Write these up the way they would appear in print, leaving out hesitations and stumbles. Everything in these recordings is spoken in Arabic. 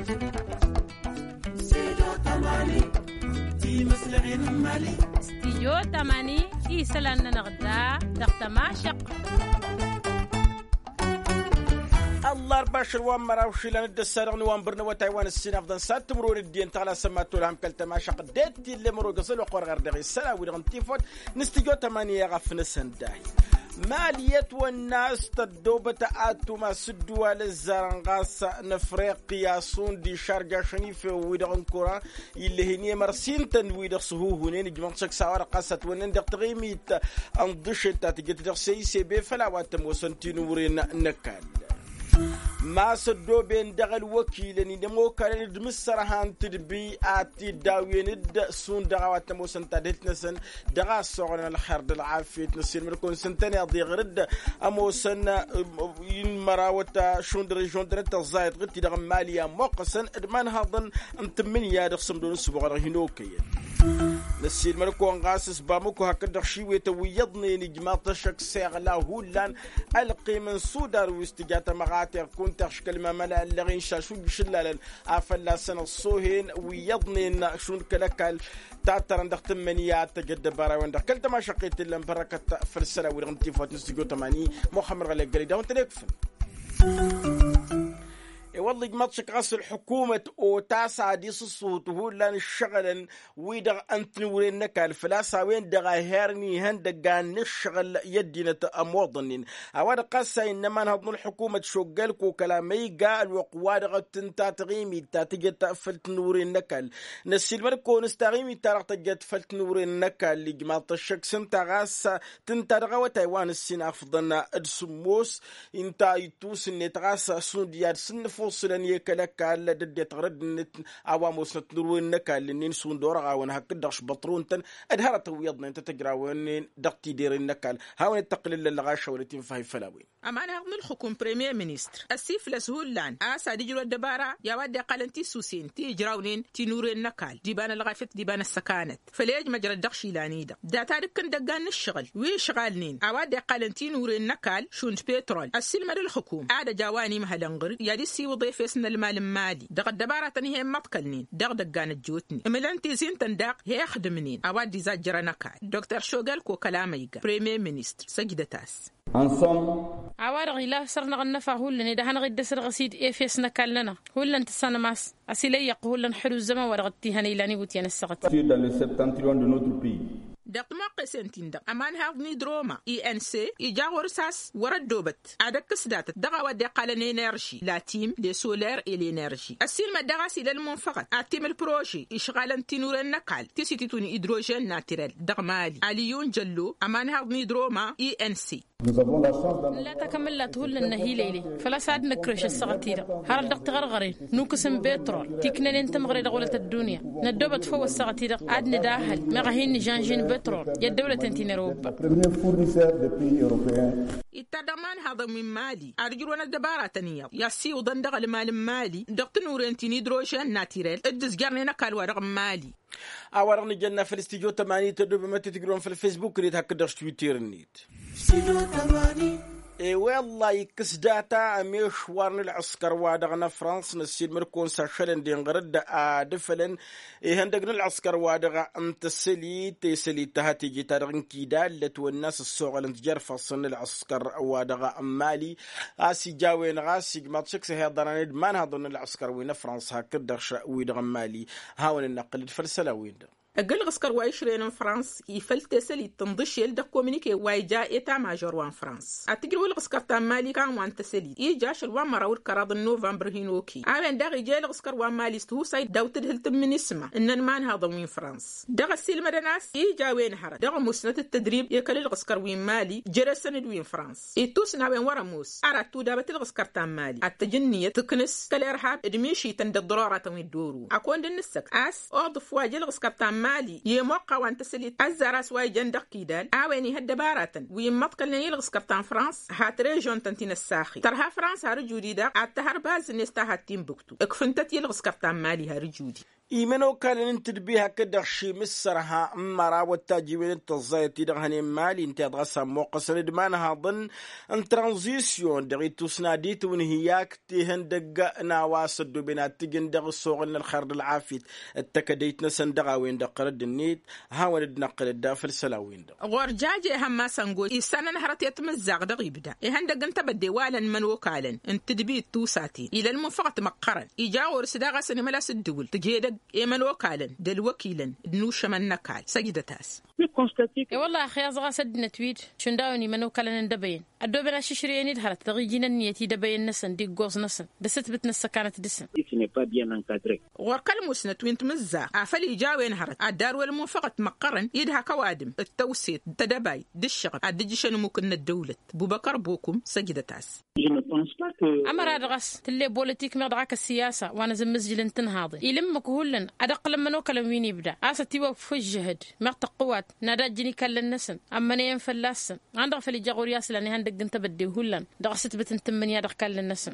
استيجو تماني إيسلان نغدا دختما شق الله 24 مراوشي لان الدسارغني وانبرنا وتايوان السين افضل سات مرور الدين تاع سماتو لهم كلتما شق ديتي اللي مرو قصل وقور غير دغي السلا وي غنتيفوت نستيجو 8 غفن سنداي مالية والناس تدوبة آتوما سدوا للزرنغاس نفريقيا صون دي شارجا شنيفة ويدغن كورا اللي هنية مرسين تنويدغ سهوه هنين جمانشك سوار قاسة ونندغ تغيميت أنضشت تجد سيسي بفلاوات موسنتين ورين نكال ما صدو بين دغل وكيلني دمو كان دمسر هان تدبي اتي داوين د سون دغوات موسن تدلتنسن دغا سوغن الخير العافيه نسير مركون سنتني ضي غرد اموسن ين مراوتا شون ريجون درت زايد غتي دغ ماليا موقسن ادمان هضن انت من يا دخسم دون سبغ هنوكي نسير مركون غاسس بامكو هكذا شيوي تويضني نجمات شك سيغلا هولان القي من صدر واستجات مغاتر كنت اشكال ما ملا اللي شاشو بشلال افلا سنه الصوهين ويضني شون كلكال تاتر عندك تمنيات تجد برا وندك كلت ما شقيت الا بركه فرسله ورغنتي فوت نسيجو 80 محمد غلي قريده وانت ليكفن والله جماعتك غسل حكومة أو تاسع ديس الصوت هو لان الشغل ويدغ أنت نورين نكال فلاسا وين دغا هيرني هندقان نشغل يدينا أموضنين أولا قاسا إنما نهضن الحكومة شوقالكو كلامي قال وقوادغ تنتا تغيمي تاتجد تقفلت نورين نكال نسيل مركو نستغيمي تارغ تجد فلت نورين نكال لجماعة الشك سنتا غاسا تنتا دغا تايوان السين أفضلنا أدسموس انتا يتوس النتغاسا سون ديار سنفو وصلن يكلك على دد تغرد عواموس نتنورون نكال لنين سون دورغا ون هكداش بطرون تن ادهرت ويضنا انت تقرا وين دقتي دير النكال هاون التقليل اللغاشه ولتين فاي فلاوين اما انا من الحكومه بريمير مينستر السيف لسهولان اسا ديجرو الدبارة يا ودي قالنتي سوسين تي جراونين تي نور النكال ديبان الغافت ديبان السكانت فليج مجرى الدقشي لانيدا دا تارك كن دقان الشغل وي شغالنين اودي قالنتي نور النكال شونت بترول السلمه للحكومه عاد جواني مهلنغر يا دي سي وظيفه اسنا المال المالي دغ الدبارة تني هي مطكلنين دغ دقان الجوتني املانتي زين تنداق هي خدمنين اودي زاجر نكال دكتور شوغل كو كلاميغا بريمير مينستر سجدتاس عوارغ إلا صرنا غنفع هولن إذا هنغيد سر غسيد إفيس نكالنا هولن تسانا ماس أسيلي هولن حلو الزما ورغتي هني لاني بوتيان السغت دق ما قسنتين دق أمان هاغني دروما ENC إجاغور ساس ورد دوبت عدك سدات دغا ودي قال نينيرجي لا تيم دي سولار إلي نيرجي السيل ما دغاسي للمنفقت أتيم البروجي إشغالا تنور النقال تسيتوني إدروجين ناترال دغ مالي عليون جلو أمان هاغني دروما ENC لا تكمل لا تقول لنا هي ليلي فلا سعد نكرش السغتيرة هر دق تغرغرين نوكسم بترول تكنن انت مغري دولة الدنيا ندوبت فوق السغتيرة عاد نداهل مغهين جانجين بترول يا الدولة تنتين أوروبا التدمان هذا من مالي أرجونا الدبارة تانية ياسي وضندق المال مالي دق نور انت ندروشان ناتيرال ادز جارنينا كالورق مالي أورغني جنة في الاستيجو 80 تدوب ما تتقرون في الفيسبوك ريت هكذا تويتر النيت اي والله يكسداتا مشوار العسكر وادغنا فرنسا نسيد مركون ساشلن دين غرد دفلن هندغنا العسكر وادغا انت سلي تهاتي جيتارن كيدال والناس السوغل انت جرف صن العسكر وادغا مالي اسي جاوين غاسي ما تشكس هضران ما نهضن العسكر وين فرنسا هكذا ويدغ مالي هاون النقل فرسلا وين أقل غسكر وايشرين فرنسا يفلتسل يتنضش يلدك كومينيكي وايجا إتا ماجور وان فرنسا أتقل والغسكر تامالي كان وان تسلي إيجاش الوان مراور كراض النوفمبر هينوكي عامن داغي جاي الغسكر وان مالي ستهو سايد داوتد هلتم من اسمه إنن مان هذا وين فرنسا داغ السيلمة دناس إيجا وين هرد داغ مسنة التدريب يكل الغسكر وين مالي جرسن وين فرنسا إتوسنا وين ورموس أراتو دابت الغسكر تامالي التجنية تكنس كالإرهاب إدميشي تند الضرارة وين دورو أكون دنسك أس أضف واجي الغسكر تامالي يموقع وانت سليت الزراس واي جندق كيدال اويني هدبارة ويمطقل يلغس كابتن فرانس هات ريجون تنتين الساخي ترها فرانس هارجودي دا التهر باز نستا هاتين بكتو اكفنتت يلغس كابتن مالي هارجودي إيمانو كان ننتدبيها كده شي مسرها مرا والتاجيوين التزايتي دغهني مالي انت ادغسا موقس ردمانها ضن ان ترانزيسيون دغي تسناديت ونهياك تيهن دقا ناواسد بينات تجن دغ الصوغن الخرد العافيت التكديت نسن دغاوين دقرد النيت هاون نقل الدافل سلاوين دغ ورجاجي هما سنقو إيسانا نهرت يتمزاق دغي بدا إيهن دقن تبدي والا من وكالا انت دبي توساتي إلى المنفقة مقرن إيجاور سداغا سنملا سدول تجيدك إيمان وكالا دل وكيلا دنوش من نكال سجدتاس والله أخي أصغى سدنا تويت شنداوني من وكالا ندبين الدوبنا ششريني دهرت تغيجينا النيتي دبين نسن دي قوز نسن دست بتنسى كانت دسن وركل مسنة وين تمزا عفلي جاوين هرت الدار والمنفقة مقرن يدها كوادم التوسيط تدباي دشغل الدجشن ممكن الدولة بوبكر بوكم سجدتاس أمر أدغس تلي بوليتيك مدعك السياسة وأنا زمزجل تنهاضي يلمك هولن أدق لما نوكل وين يبدأ أستي وقف الجهد مقطع قوات نادجني كل النسن أما نيم فلاسن عندك في الجغور ياسل أني هندق أنت بدي هولن دغست بتنتمني يدق كل النسن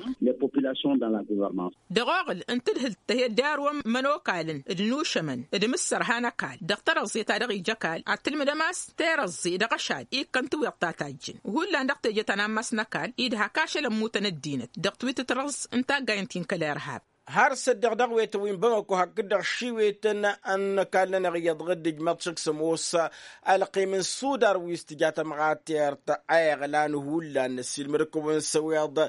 دغاغل أنت دهلت هي دار ومنوكالن دنوش من دمسر هانا كال دكتور زي تاريخي جكال أتلم دماس تيرزي دغشاد إيه كنت ويقطعتاجن هولن دكتور جتنا مس نكال إيدها كاش لموتن الدينت دكتور ترز أنت جاينتين كلارهاب هارس الدغدغ ويتوين بمكو هكذا شيويتن أن كان لنا غيض غدج مطشك سموسا ألقي من سودار ويستجات مغاتير تأغلان هولا نسيل مركب سويض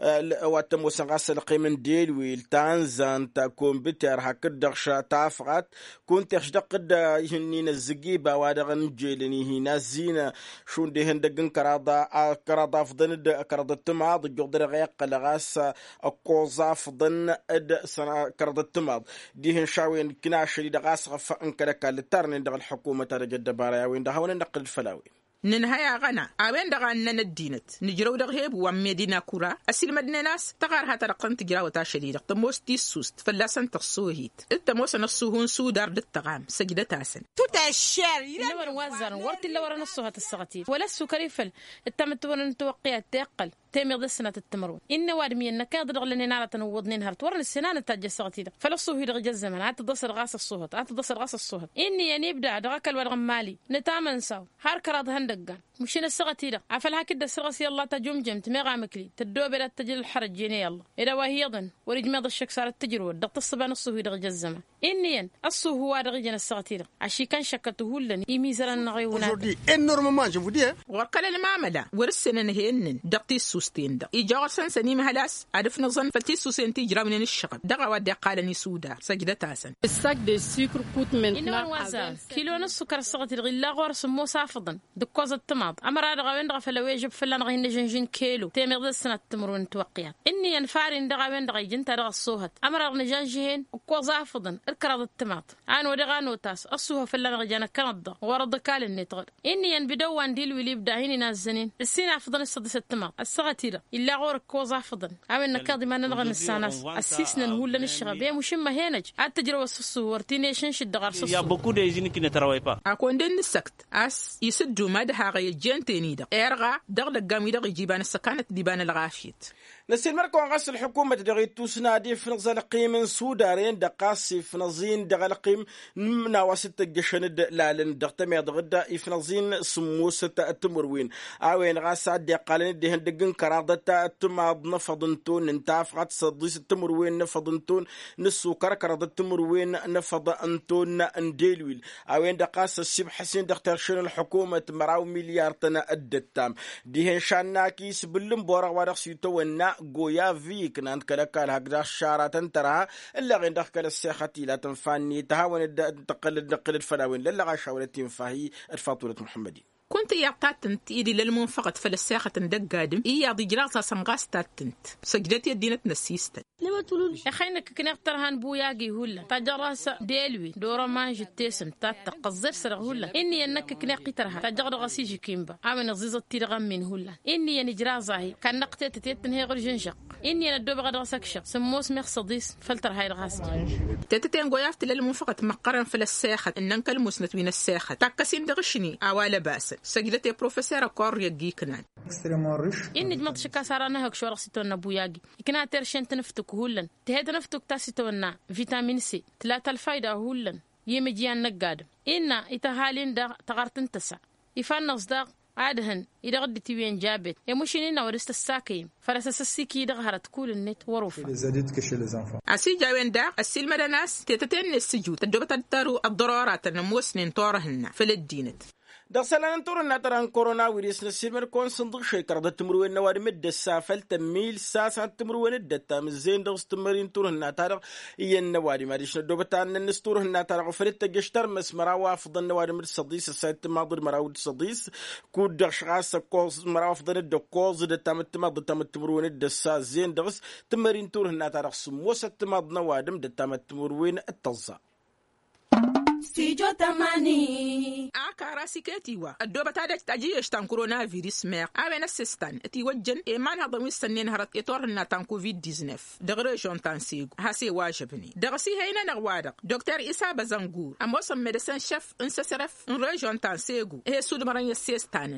واتموسا غاس ألقي من ديل ويل تانزان تكون بتر هكذا شا تافغات كنت أشدق دا يهنين الزقيبة وادغن جيلني هنا زينة شون دي هندقن كرادا فضن كرادا تماض جودر غيق لغاس أقوزا فضن سنة كرد التماض ديهن شاوين كناشري دغاس غفا انكركا لتارن دغ الحكومة رجد باريا وين دهون نقل الفلاوين ننهايا غنا أوين دغان ندينت نجرو دغيب ومدينة كورا أسيل مدينة ناس تغارها ترقن تجراو تاشريد تموس تيسوست فلاسن تخصوهيت التموس نصوهون سودار دتغام سجدة تاسن توتا الشاري لور وزن ورت اللي ورا نصها السغتي ولا السكريفل التمتون نتوقيات تقل تيميض السنة التمرون إن وادمي إنك قادر غلني نارة نوضنين هرت ورن السنان التاج السغتي ده فلصوه يدغ الزمن عاد تدصر غاس الصهد عاد تدصر غاس الصهد إني يعني يبدأ دغاك الورغ مالي نتامن ساو هار كراد هندقان مشينا السغتي ده عفلها كده السغس يلا تجمجم تميغا مكلي تدوب إلى التجل الحرج جيني يلا إذا وهي ضن ورج ميض الشك صارت تجرو دغت الصبان الصهو يدغ الزمن إني الصهو هو دغ جن السغتي ده عشي كان شكته لن يميزر النغيونات énormément je vous dis وركل المعملة ورسنا نهين دغتي السوستين ده إيجار سنسني مهلاس عرف نظن فتي سوسين تجرا من الشغل دغا ودي قالني سودا سجدة تاسن الساك دي سكر كوت من كيلو نص سكر السغتي غلا غور سمو صافضن دكوز التماض امر دغا وين دغا فلا ويجب فلا نغي نجنجين كيلو تيميغ السنه تمرون توقيا اني ينفارين دغا وين دغا جنت دغا الصوهت امر نجنجين كوز افضن الكراد التماض ان ودغا نوتاس الصوه فلا نغي جنا كنض ورد كال النتغ اني ينبدوان ديل ويلي يبدا هنا نازنين السنه افضل السدس التماض السغتي إلا غورك كوز أفضل أمين نكاضي ما نلغن السانس أسيسنا نقول للشغب يا مشمة هناج التجربة الصور تينيشن شد غار صور يا بكو ده يجيني كنا تراوي با أكون دين السكت أس يسدوا ما ده غي جين تنيدا إرغا دغل الجامي دغ يجيبان السكانة ديبان الغاشيت نسيل مركو غاس الحكومة دغي توسنادي في نزل قيم سودارين دقاسي في نزين دغل قيم منا وسط الجشن لالن دغتمي دغدا في نزين سموسة التمروين أوين غاس عدي قالن دهن دقن كرادة التماض نفضنتون انتافقت صديس التمروين نفضنتون نسوكر كرادة التمروين نفضنتون انديلويل أوين دقاس السيب حسين دغترشن الحكومة مراو مليار تنا الدتام دهن شاناكيس بلنبورا ورقسيتو ونا قويا فيك نانت كالكال هكذا الشارة تنترها إلا غين دخل السيختي لا تنفاني تهاون تقلد الفلاوين للا غاشا ولا تنفاهي الفاطولة محمدي كنت يعطاتنت إيدي للمنفقة فلساخة دق قادم إيا ضي جراصة سنغاس تاتنت سجدتي الدينة نسيستا لما تقولون يا خينك كنخترهن بوياقي هولا تجراسة ديلوي دورا مانج التيسم تاتا قصير سرغ هولا إني أنك كنقترها تجر غسيج كيمبا عامل نزيز التيرغم من هولا إني نجرازاهي كان نقتت تيتن هي غير جنشق إني ندوب غدا سكشة سموس ميخ صديس فلتر هاي الغاس تتتين قويافت للمنفقة مقرن في الساخة إنن كالمسنت من الساخة تاكسين دغشني أولا باسل سجلتي بروفيسورة كوريا جيكنان إني جمعت شكا سارانا هك شو رقصيتو النبوياجي إكنا ترشين تنفتك هولن تهيد نفتك تاسيتو النا فيتامين سي 3 الفايدة هولن يمجيان نقاد إنا إتهالين دا تغارتن تسع إفان نصداق عادهن إذا غدتي وين جابت يمشينينا ورست الساكيم فرس السيكي دغهرت كل النت وروفا أسي جاوين دا السيل مدناس تتتين السجود تجوبة الدارو الضرورات النموسنين طورهن فلدينت دخلنا نطور نتران كورونا ويريس نسيمر كون صندوق شيكر ضد تمروين نوار مد السافل تميل ساسا تمروين الدتا مزين دغس تمرين طور نتارق ين نواري ماريش ندوبتان نستور نتارق فريت جشتر مسمرا وافضل نوار مد صديس السيد ماضر مراود صديس كود دغشغاس كوز مرافضل الدكوز دتا متمض تمروين الدسا زين دغس تمرين طور نتارق سموسة تمض نوادم دتا متمروين التلصا Studio Tamani. Akara siketiwa. Adoba tada taji yashtan coronavirus mer. Awe na sistan. Eti wajen eman hadda wistanin harat etor na tan COVID-19. Dagre jontan sigu. Hasi wajibni. Dagsi hayna nagwadak. Dr. Isa Bazangour. Amosam medecin chef insasaref. Region tan sigu. He sudmaran yasistanin.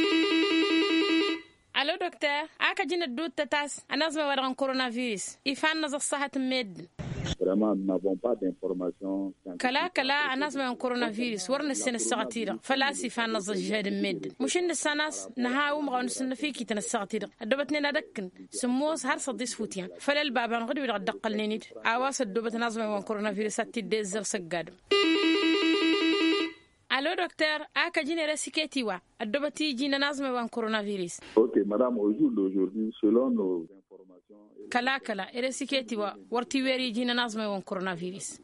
Allo docteur, aka jina doute tatas. Anazma wadan coronavirus. Ifan nazar sahat med. Vraiment, nous n'avons pas d'informations. كلا الناس ما كورونا ورنا السنة الساعتيرة فلاسي فانا زجاد المد مش إن السناس نهاو مغاو نسنا فيكي تنا الساعتيرة الدوبتني نادكن سموس هر صديس فوتيان فلا البابان غدو يلغد دقل نينيد عواس الدوبت ناس ما كورونا فيروس الديزر سجاد Allô docteur, aka jine resiketi wa adobati jina nazma wan coronavirus. OK madame, au jour d'aujourd'hui selon nos informations kala resiketi wa warti weri jina nazma wan coronavirus.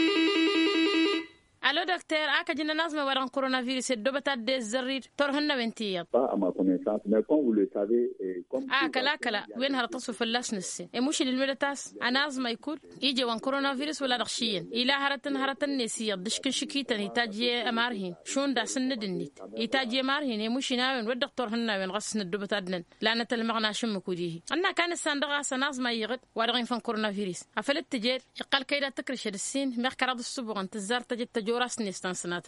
Allô docteur, aka jina nazma wan coronavirus adobata des zarrir torhanna wentiyat. Pas à ma connaissance, mais comme vous le savez comme kala وين هرتصو فلاش نسي مش للملتاس انازما يكون يجي وان كورونا فيروس ولا رخشيين الى هرتن نسيه دشكن شكيتن يتاجي امارهين شون دا سندنيت يتاجي امارهين مش ناوين والدكتور هنا وين غسن الدبت ادنن لانه المغنا شم كوديه انا كان السندغا سنازما يغد وارغين فان كورونا فيروس افلت تجير يقال كيدا تكرش السين مخكراد السبوع انت زار تجي تجوراس نيستان سنات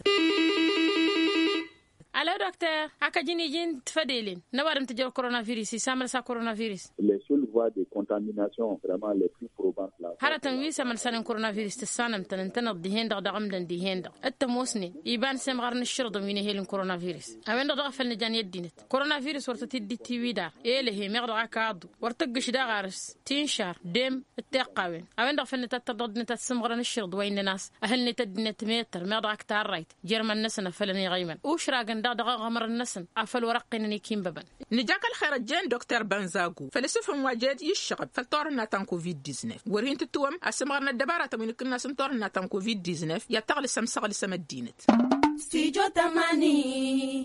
Allô docteur, aka jin tfadélin nawaram tejor coronavirus samar sa coronavirus les seules voies de contamination vraiment les plus probantes là haratan wi samar sanan coronavirus tsanam tan dihen dagam dan dihen التموسني يبان سمغر نشرد من هي الكورونافيروس اوين دغفل نجان يدينت كورونافيروس ورتتي دي تي وي دار اله مغرا كادو ورتقش دا غارس تنشار دم التقاوين اوين دغفل نتتضد نتسمغر نشرد وين ناس اهل نتدنت متر مغرا كتار رايت جرمن نسنا فلني غيمن وشراغن دغ غمر النسن افل ورقني كيم ببن نجاك الخير الجن دكتور بنزاغو فلسف واجد يشغب فطورنا تان كوفيد 19 ورين تتوم اسمغرنا الدباره من كنا سنطورنا تان كوفيد 19 يتغل سمسغل سمدينت Studio Tamani.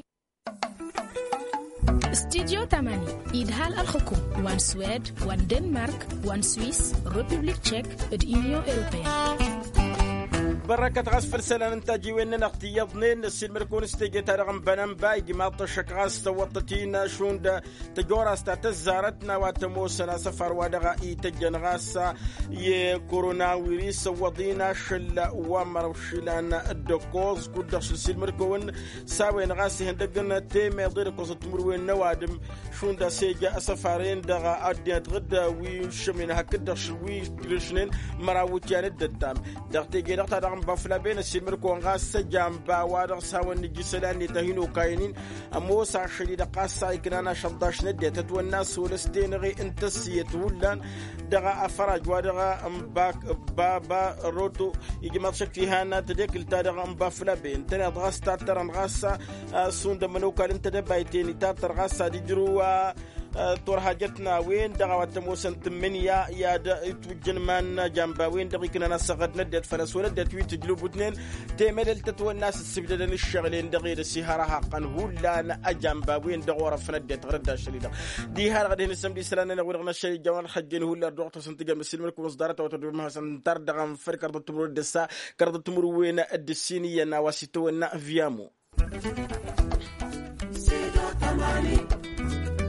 استديو 8 إدهال الحكوم وان سويد وان دنمارك وان سويس ريبوبليك تشيك اليونيون أوروبية بركة غسفر سنة نتاجي وين نقتي يضنين السيد مركون استيجي تارغم بنام باي جماط الشكغاس توطتينا شون دا تجوراس تزارتنا واتموسنا سفر ودغا تجن غاسا ي كورونا ويريس وضينا شل وامر وشلان الدكوز كودش السيد مركون ساوين غاسي هندقن تيمي ضير قصة مروين نوادم شون دا سيجا سفرين دغا أديت غدا ويشمين هكدش ويشنين مراوتيان الدتام دغتيجي دغتا بافلا بين السمركو غاس جامبا وادغ ساون نجسلان نتهينو كاينين موسى شديد قاسا يكنانا شداش ندي تتو الناس ولستينغي انتسيت ولان دغا افراج وادغا امباك بابا روتو يجي ماتشك فيها نا تديك التادغ بافلا بين تنا غاس تاترن غاسا سوند منوكا انت دبايتيني تاتر غاسا ديجروا تور حاجتنا وين دغوات موسن تمنيا يا توجن مان جنبا وين دقيقنا نسقد ندت فلس ولدت ويت جلوب اثنين تمدل تتو الناس السبدلن الشغلين دغير السهاره حقا ولا اجنبا وين دغور فندت غردا شريده دي هار غادي نسم دي سلاننا ورغنا شي جوان حجين ولا دوقت سنتجا مسلم لكم اصدارته وتدوم حسن تردغم فركر تمر دسا كرد تمر وين الدسينيه نواسيتو فيامو